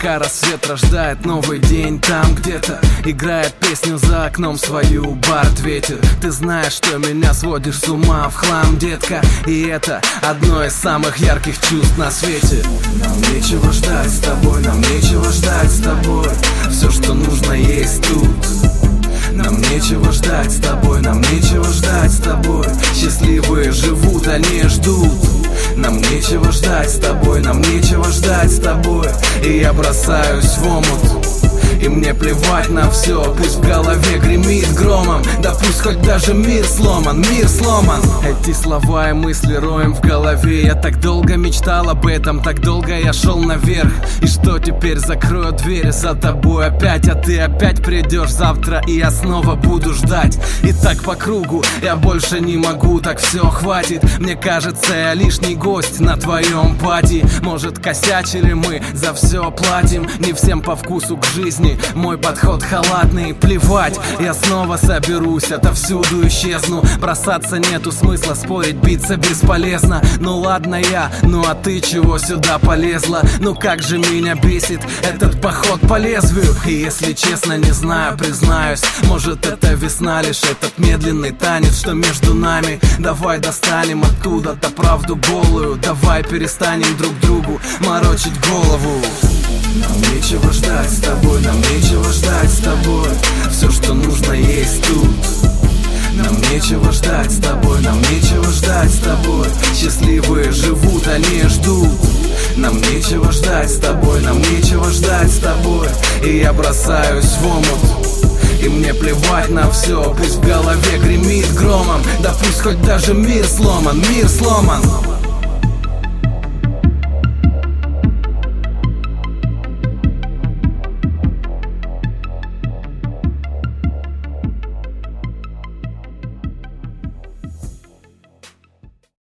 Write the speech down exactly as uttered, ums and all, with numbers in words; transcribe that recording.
пока рассвет рождает новый день. Там где-то играет песню за окном свою бард ветер. Ты знаешь, что меня сводишь с ума в хлам, детка, и это одно из самых ярких чувств на свете. Нам нечего ждать с тобой, нам нечего ждать с тобой. Все, что нужно, есть тут. Нам нечего ждать с тобой, нам нечего ждать с тобой. Счастливые живут, они ждут. Нам нечего ждать с тобой, нам нечего ждать с тобой. И я бросаюсь в омут, и мне плевать на все. Пусть в голове гремит громом, да пусть хоть даже мир сломан, мир сломан. Эти слова и мысли роем в голове. Я так долго мечтал об этом, так долго я шел наверх. И что теперь? Закрою двери за тобой опять, а ты опять придешь завтра, и я снова буду ждать. И так по кругу, я больше не могу, так все, хватит. Мне кажется, я лишний гость на твоем пати. Может, косячили мы, за все платим. Не всем по вкусу к жизни мой подход халатный. Плевать, я снова соберусь, отовсюду исчезну. Бросаться нету смысла, спорить, биться бесполезно. Ну ладно я, ну а ты чего сюда полезла? Ну как же меня бесит этот поход по лезвию. И если честно, не знаю, признаюсь, может это весна, лишь этот медленный танец, что между нами. Давай достанем оттуда-то правду голую. Давай перестанем друг другу морочить голову. Нам нечего ждать с тобой, нам нечего ждать с тобой. Все, что нужно, есть тут. Нам нечего ждать с тобой, нам нечего ждать с тобой. Счастливые живут, они ждут. Нам нечего ждать с тобой, нам нечего ждать с тобой. И я бросаюсь в омут, и мне плевать на все. Пусть в голове гремит громом, да пусть хоть даже мир сломан, мир сломан.